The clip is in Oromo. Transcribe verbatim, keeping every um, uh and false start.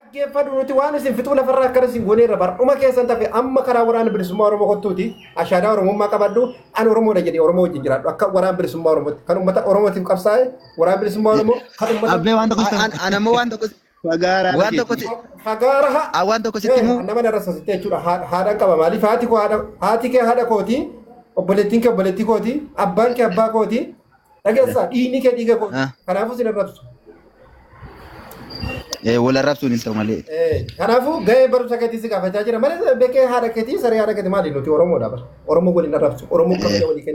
Geeffadhu nuti waan isin fixuu lafarraa akkana isin goonee irra bar'uma keessan tafe amma karaa waraana bilisummaa Oromoo kottuuti ashaadaa Oromummaa qabadhu an Oromoodha jedhee Oromoo wajjin jiraadhu akka waraana bilisummaa Oromootti kan uummata Oromootiin qabsaa'e waraana bilisummaa Oromoo kan uummata Abbee waan tokko anammoo waan tokko fagaara waan tokko fagaara haa waan tokko sitti immoo nama narrasa sitti jechuudha haadhaan qaba maaliif haati koo haadha haati kee haadha kooti obboleettiin kee obboleettii kooti abbaan kee abbaa kooti dhageessaa dhiigni kee dhiiga kooti kanaafuu sin arrabsu. Eh wala rabsuun hin ta'u malee. Eh kanaafuu gahee barumsa keetii si gaafachaa jira malee beekee haadha keetii saree haadha keetii maali nuti Oromoodha bara Oromoo waliin arrabsu Oromoo qabee walii